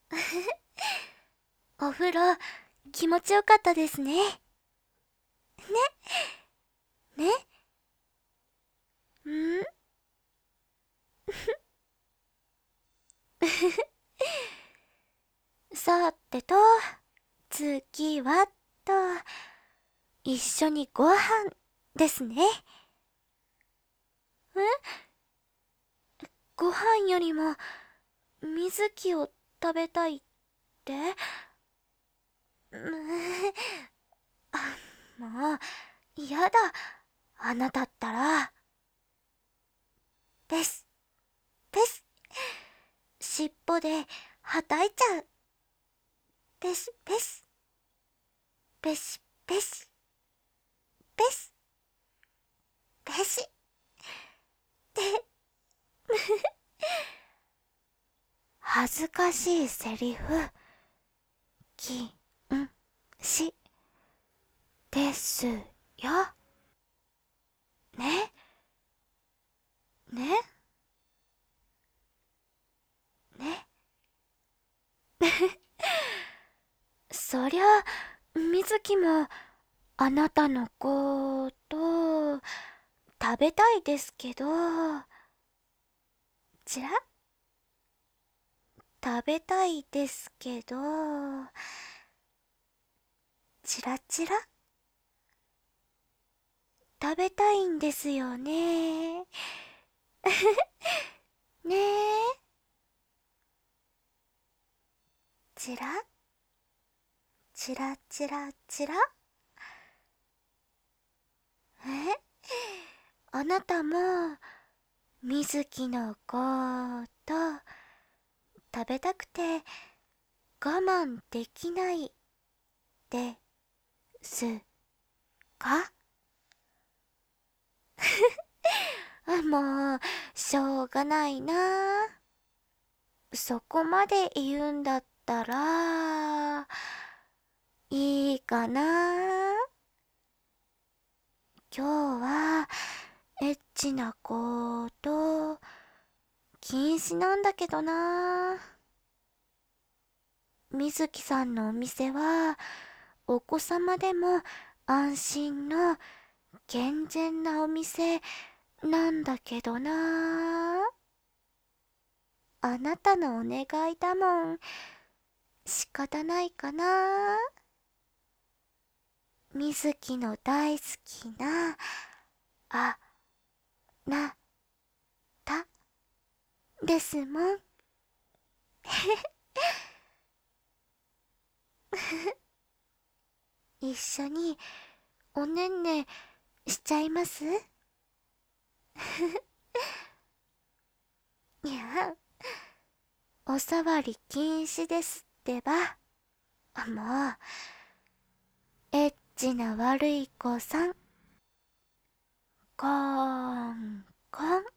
お風呂、気持ちよかったですね。ね、ね、んさてと、次はと、一緒にご飯ですね。ご飯よりも、水木を食べたいって？あ、もう、やだ。あなたったら。ペス、ペス。尻尾で、はたいちゃう。ペス、ペス。ペシ、ペシ。ペス、ペシ。って、恥ずかしいセリフ。き、ん、し、ですよ。ね、ね、ね。そりゃ、水木も、あなたのこと、食べたいですけど、ちら食べたいですけど、チラチラ食べたいんですよね。ねえ、チラチラチラチラ。え、あなたも、水木のこと食べたくて我慢できないですか？もう、しょうがないな。そこまで言うんだったら、いいかな。今日は、エッチなこと、禁止なんだけどな。水木さんのお店は、お子様でも安心の健全なお店なんだけどな。あなたのお願いだもん。仕方ないかな。水木の大好きな、あ、な、た、ですもん。一緒におねんねしちゃいます？いや、おさわり禁止ですってば。もう、エッチな悪い子さん。コーン、コン。